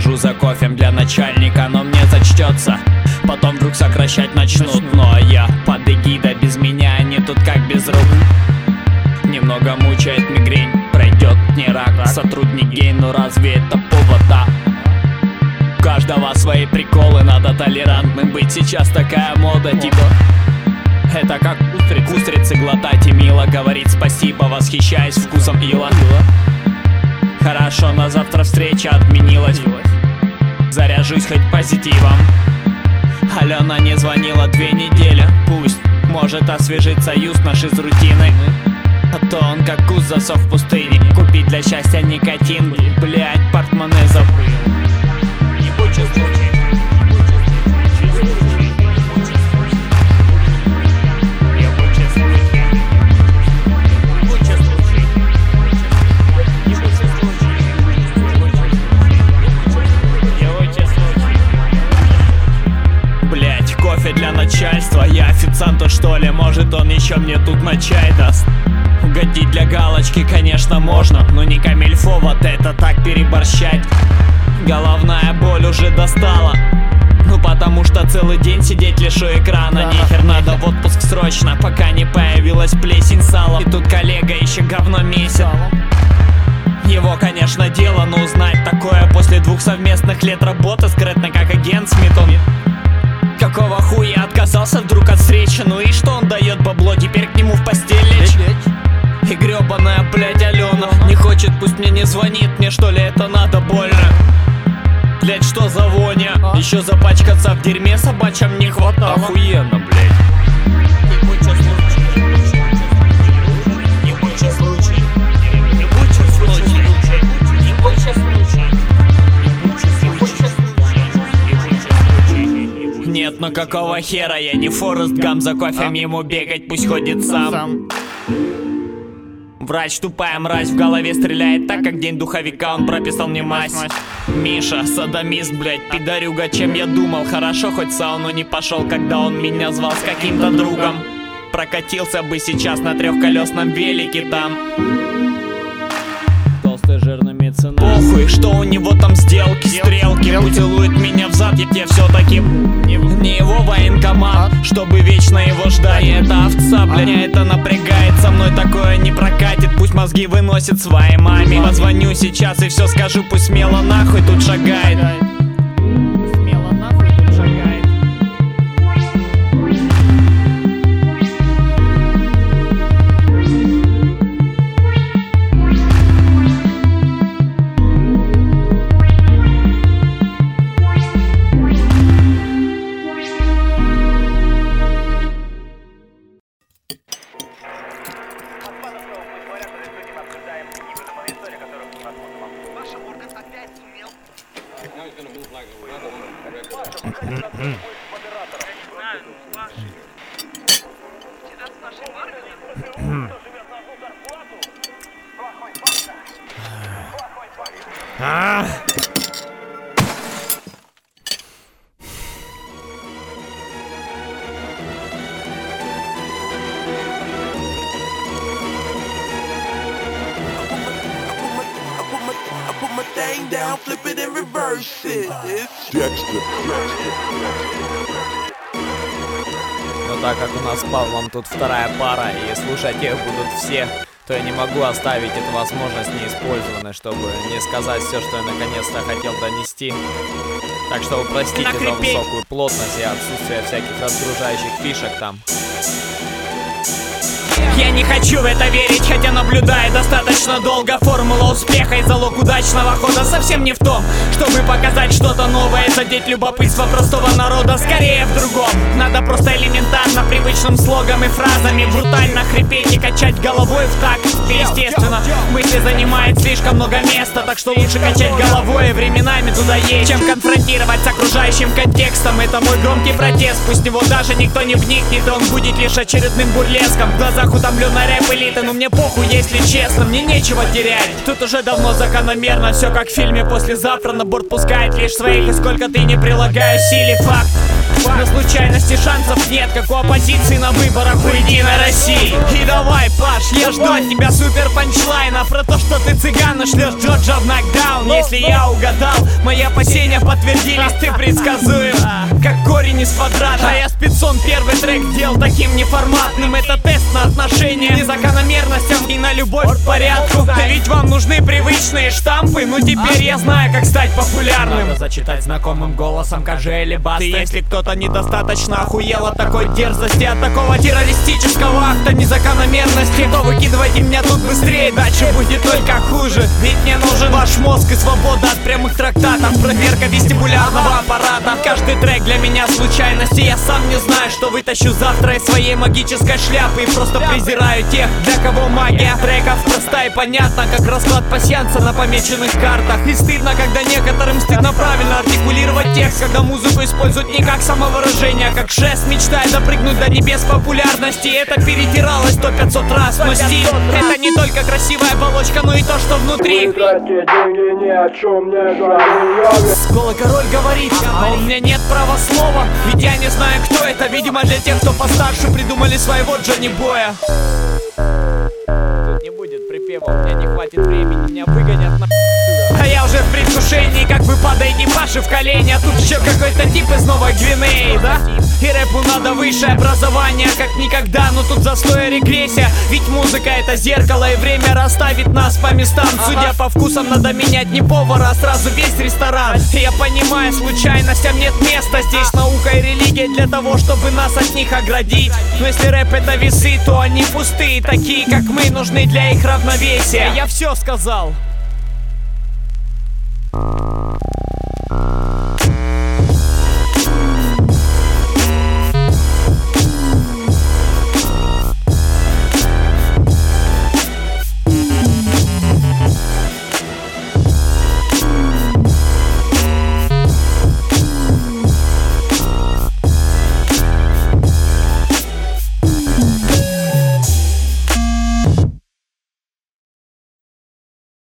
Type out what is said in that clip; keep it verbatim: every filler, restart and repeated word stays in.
Схожу за кофем для начальника, но мне зачтется. Потом вдруг сокращать начнут. Но я под эгидой, без меня они тут как без рук. Немного мучает мигрень, пройдет не рак. Сотрудник гей, ну разве это повод, да? У каждого свои приколы, надо толерантным быть. Сейчас такая мода, типа это как устрицы, устрицы глотать и мило говорить спасибо, восхищаясь вкусом ила. Хорошо, на завтра встреча отменилась. Заряжусь хоть позитивом. Алена не звонила две недели. Пусть, может, освежит союз наш из рутины. А то он как гус засох в пустыне. Купить для счастья никотин. Блять, портмоне забыл. Ебучий случай. Для начальства, я официанту что ли? Может он еще мне тут на чай даст? Угодить для галочки, конечно, можно, но не камильфо вот это так переборщать. Головная боль уже достала. Ну потому что целый день сидеть лишь у экрана. Нехер, надо в отпуск срочно, пока не появилась плесень сала. И тут коллега еще говно месяц. Его, конечно, дело, но узнать такое после двух совместных лет работы скрытно как агент Смит. Он какого хуя отказался вдруг от встречи? Ну и что он дает бабло, теперь к нему в постель лечь? И гребаная, блять, Алена не хочет, пусть мне не звонит. Мне что ли это надо больно? Блять, что за воня? Еще запачкаться в дерьме собачьем не хватало. Охуенно, блять. Нет, ну какого хера, я не Форест Гамп, за кофе ему бегать, пусть ходит сам. Врач тупая мразь, в голове стреляет так, как день духовика, он прописал мне мазь. Миша, садомист, блять, пидорюга, чем я думал. Хорошо, хоть в сауну не пошел, когда он меня звал с каким-то другом. Прокатился бы сейчас на трехколесном велике там. Толстый жирный меценат. Похуй, что у него там сделки, стрелки. Поцелует меня взад, я тебе все-таки не его военкомат, чтобы вечно его ждать. И эта овца, бля, это напрягает. Со мной такое не прокатит, пусть мозги выносит своей маме. Позвоню сейчас и все скажу, пусть смело нахуй тут шагает. Смело нахуй тут шагает. А! Down, flip it and reverse it. Но так как у нас с Павлом тут вторая пара и слушать их будут все, то я не могу оставить эту возможность неиспользованной, чтобы не сказать все, что я наконец-то хотел донести. Так что вы простите за высокую плотность и отсутствие всяких разгружающих фишек там. Я не хочу в это верить, хотя наблюдаю достаточно долго. Формула успеха и залог удачного хода совсем не в том, чтобы показать что-то новое и задеть любопытство простого народа. Скорее в другом. Надо просто элементарно привычным слогом и фразами брутально хрипеть и качать головой в такт. Естественно, мысли занимает слишком много места, так что лучше качать головой и временами туда есть, чем конфронтировать с окружающим контекстом. Это мой громкий протест, пусть в него даже никто не вникнет, и он будет лишь очередным бурлеском в глазах утомленной рэп-элиты. Но мне похуй, если честно, мне нечего терять. Тут уже давно закономерно, все как в фильме «Послезавтра». На борт пускает лишь своих, и сколько ты не прилагаешь силе, факт. На случайности шансов нет, как у оппозиции на выборах у Единой России. И давай, Паш, я жду от тебя супер панчлайна про то, что ты цыгана шлешь Джорджа в нокдаун. Если я угадал, мои опасения подтвердились, ты предсказуем, как корень из квадрата. А я спецом первый трек делал таким неформатным. Это тест на отношения, незакономерностям и на любовь к порядку. Да ведь вам нужны привычные штампы, ну теперь я знаю, как стать популярным. Надо зачитать знакомым голосом Кажели Басты. Если кто-то недостаточно охуел от такой дерзости, от такого террористического акта незакономерности, то выкидывайте меня тут быстрее, дальше будет только хуже. Ведь мне нужен ваш мозг и свобода от прямых трактатов, проверка вестибулярного аппарата. Каждый трек для меня случайности. Я сам не знаю, что вытащу завтра из своей магической шляпы. И просто презираю тех, для кого магия треков проста и понятна, как расклад пасьянса на помеченных картах. И стыдно, когда некоторым стыдно правильно артикулировать текст, когда музыку используют не как самовыражение, а как жест, мечтая допрыгнуть до небес популярности. Это перетиралось сто пятьсот раз, но стиль — это не только красивая оболочка, но и то, что внутри. Голый король говорит, а у меня нет права слова, ведь я не знаю, кто это. Видимо, для тех, кто постарше придумали своего Джонни Боя. Тут не будет припева, у меня не хватит времени, меня выгонят на... А я уже в предвкушении, как вы падаете Паши в колени. А тут еще какой-то тип из Новой Гвинеи, да? И рэпу надо высшее образование, как никогда, но тут застой и регрессия. Ведь музыка — это зеркало, и время расставит нас по местам. Судя по вкусам, надо менять не повара, а сразу весь ресторан. И я понимаю, случайностям нет места. Здесь наука и религия для того, чтобы нас от них оградить. Но если рэп — это весы, то они пустые, такие как мы, нужны для их равновесия. Я все сказал.